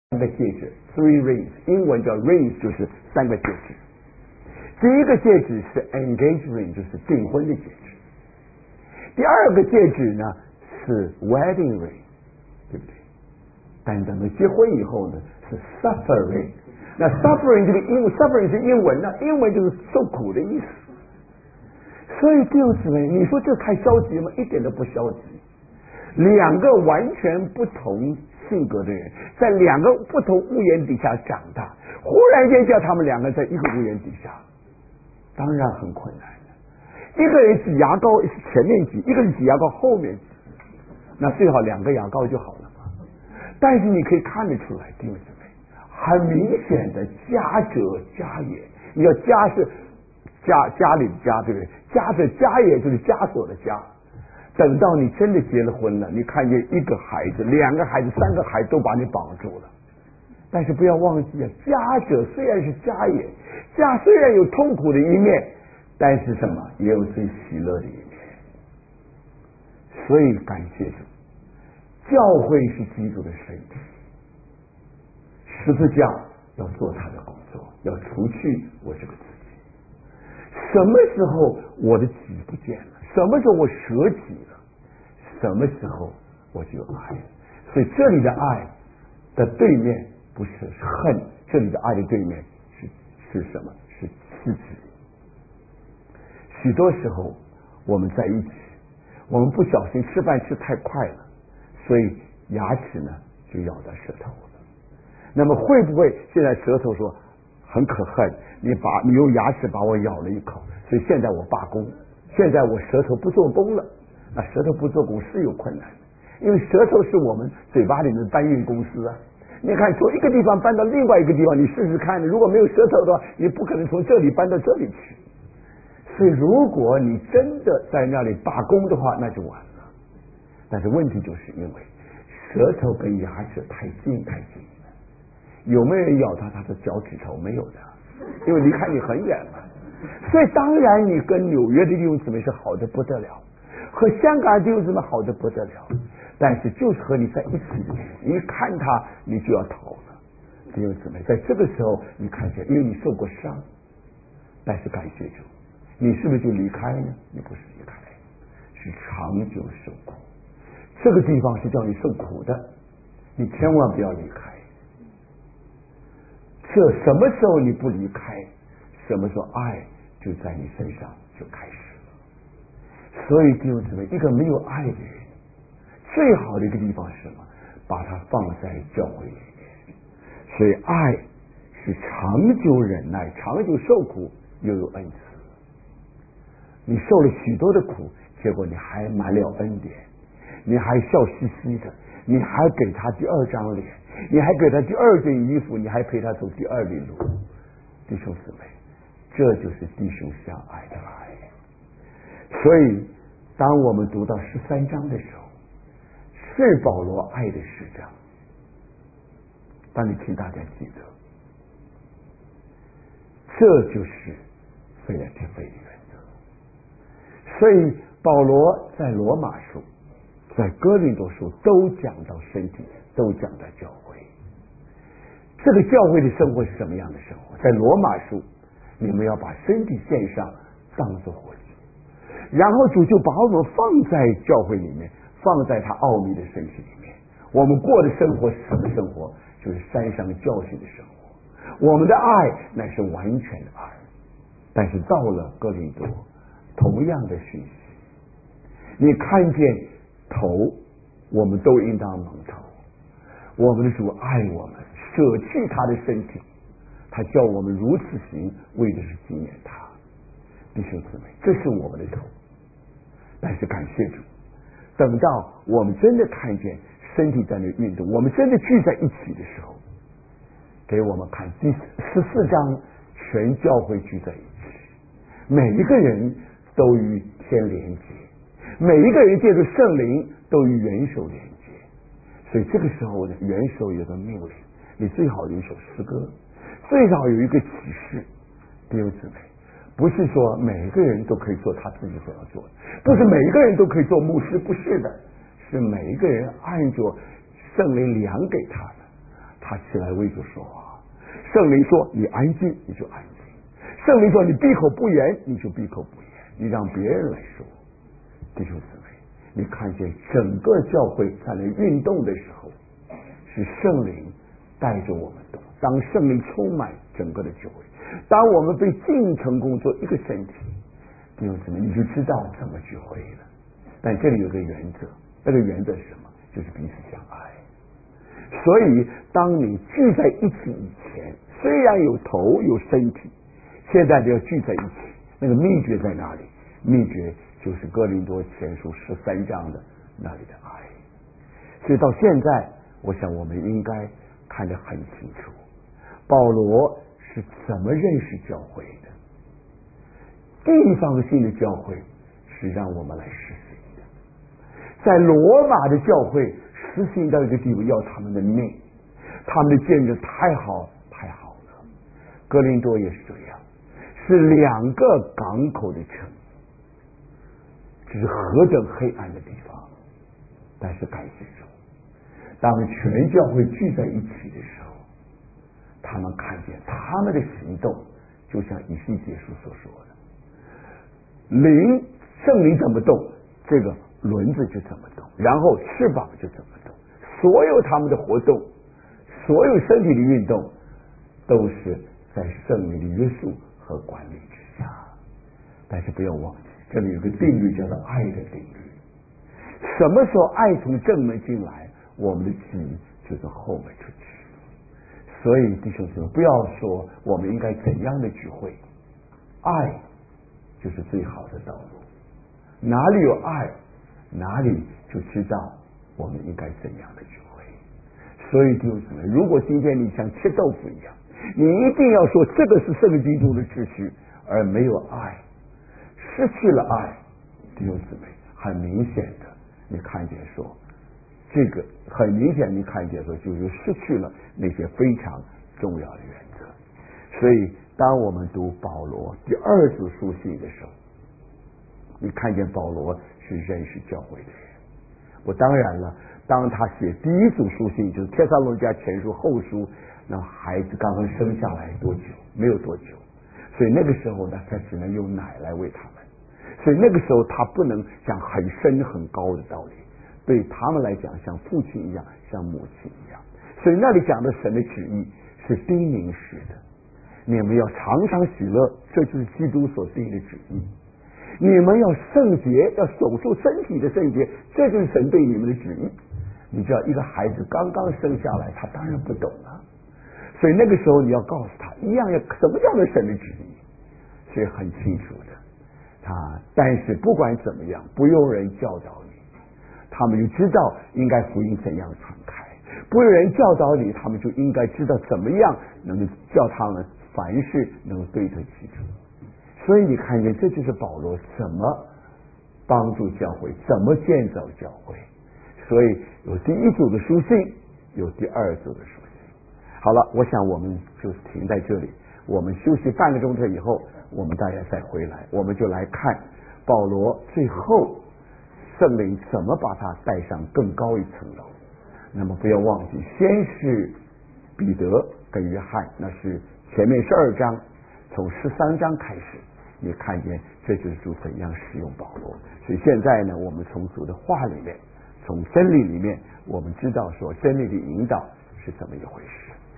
三个戒指 ，three rings， 英文叫 rings， 就是三个戒指。第一个戒指是 engage ring， 就是订婚的戒指。第二个戒指呢是 wedding ring， 对不对？但等到结婚以后呢是 suffering。那 suffering 这个suffering 是英文呢，英文就是受苦的意思。所以弟兄姊妹，你说这太消极吗？一点都不消极。两个完全不同性格的人，在两个不同屋檐底下长大，忽然间叫他们两个在一个屋檐底下，当然很困难的。一个人挤牙膏是前面挤，一个人挤牙膏后面挤，那最好两个牙膏就好了嘛。但是你可以看得出来，弟兄姊妹，很明显的家者家也。你要家是家里的家，对不对？家者家也就是枷锁的家。等到你真的结了婚了，你看见一个孩子、两个孩子、三个孩子都把你绑住了。但是不要忘记啊，家者虽然是家也，家虽然有痛苦的一面，但是什么也有最喜乐的一面。所以感谢主，教会是基督的身体，十字架要做他的工作，要除去我这个自己。什么时候我的己不见了？什么时候我舍己了？什么时候我就有爱了？所以这里的爱的对面不是恨，这里的爱的对面是什么？是自己。许多时候我们在一起，我们不小心吃饭吃太快了，所以牙齿呢就咬到舌头了。那么会不会现在舌头说很可恨，你用牙齿把我咬了一口，所以现在我罢工，现在我舌头不做工了。那舌头不做工是有困难的，因为舌头是我们嘴巴里面的搬运公司啊。你看从一个地方搬到另外一个地方，你试试看，如果没有舌头的话，你不可能从这里搬到这里去。所以如果你真的在那里罢工的话，那就完了。但是问题就是因为舌头跟牙齿太近了，有没有人咬到他的脚趾头？没有的，因为离开你很远嘛。所以当然你跟纽约的弟兄姊妹是好的不得了，和香港的弟兄姊妹好的不得了，但是就是和你在一起，你一看他你就要逃了。弟兄姊妹，在这个时候你看见，因为你受过伤，但是感谢主，你是不是就离开呢？你不是离开，是长久受苦。这个地方是叫你受苦的，你千万不要离开。这什么时候你不离开，什么时候爱就在你身上就开始了。所以弟兄姊妹，一个没有爱的人，最好的一个地方是什么？把它放在教会里面。所以爱是长久忍耐，长久受苦，又有恩慈。你受了许多的苦，结果你还满了恩典，你还笑嘻嘻的，你还给他第二张脸，你还给他第二件衣服，你还陪他走第二里路。弟兄姊妹，这就是弟兄相爱的爱。所以当我们读到13章的时候，是保罗爱的10章，但你请大家记得，这就是菲拉铁非的原则。所以保罗在罗马书、在哥林多书都讲到身体，都讲到教会。这个教会的生活是什么样的生活？在罗马书，你们要把身体献上，当作活祭。然后主就把我们放在教会里面，放在他奥秘的身体里面。我们过的生活是什么生活？就是山上教训的生活。我们的爱乃是完全的爱。但是到了哥林多，同样的讯息，你看见头，我们都应当蒙头。我们的主爱我们，舍弃他的身体，他叫我们如此行，为的是纪念他。弟兄姊妹，这是我们的头。但是感谢主，等到我们真的看见身体在那运动，我们真的聚在一起的时候，给我们看第14章，全教会聚在一起，每一个人都与天连接，每一个人借着圣灵都与元首连接。所以这个时候呢，元首有个命令，你最好有一首诗歌，最好有一个启示。弟兄姊妹，不是说每一个人都可以做他自己所要做的，不是每一个人都可以做牧师，不是的，是每一个人按着圣灵量给他的， 他起来为主说话。圣灵说你安静，你就安静；圣灵说你闭口不言，你就闭口不言，你让别人来说。弟兄姊妹，你看见整个教会在那运动的时候，是圣灵带着我们动。当圣灵充满整个的教会，当我们被进成功做一个身体，弟兄姊妹，你就知道怎么聚会了。但这里有个原则，那个原则是什么？就是彼此相爱。所以当你聚在一起以前，虽然有头有身体，现在就要聚在一起。那个秘诀在哪里？秘诀就是哥林多前书13章的那里的爱。所以到现在我想我们应该看得很清楚，保罗是怎么认识教会的。地方性的教会是让我们来实行的，在罗马的教会实行到一个地步，要他们的命，他们的见证太好太好了。哥林多也是这样，是2个港口的城，这是何等黑暗的地方。但是感谢主，当全教会聚在一起的时候，他们看见他们的行动就像以西结书所说的，圣灵怎么动，这个轮子就怎么动，然后翅膀就怎么动，所有他们的活动，所有身体的运动都是在圣灵的约束和管理之下。但是不要忘记，这里有个定律叫做爱的定律。什么时候爱从正门进来，我们的己就从后门出去。所以弟兄姊妹，不要说我们应该怎样的聚会，爱就是最好的道路。哪里有爱，哪里就知道我们应该怎样的聚会。所以弟兄姊妹，如果今天你像切豆腐一样，你一定要说这个是圣经中的秩序，而没有爱，失去了爱，弟兄姊妹，很明显的你看见说，这个很明显你看见说就是失去了那些非常重要的原则。所以当我们读保罗第2组书信的时候，你看见保罗是认识教会的人。当然了，当他写第1组书信，就是帖撒罗尼迦前书后书，那孩子刚刚生下来多久？没有多久，所以那个时候呢，他只能用奶来喂他们。所以那个时候他不能讲很深很高的道理，对他们来讲像父亲一样，像母亲一样。所以那里讲的神的旨意是叮咛式的，你们要常常喜乐，这就是基督所定的旨意。你们要圣洁，要守住身体的圣洁，这就是神对你们的旨意。你知道一个孩子刚刚生下来，他当然不懂啊，所以那个时候你要告诉他一样要什么叫做神的旨意，所以很清楚的。但是不管怎么样，不用人教导你，他们就知道应该福音怎样传开；不用人教导你，他们就应该知道怎么样能够叫他们凡事能够对得起主。所以你看见，这就是保罗怎么帮助教会，怎么建造教会。所以有第1组的书信，有第2组的书信。好了，我想我们就停在这里，我们休息半个钟头以后，我们大家再回来，我们就来看保罗最后圣灵怎么把他带上更高一层楼。那么不要忘记，先是彼得跟约翰，那是前面12章，从13章开始，你看见这就是主怎样使用保罗。所以现在呢，我们从主的话里面，从真理里面，我们知道说真理的引导是怎么一回事。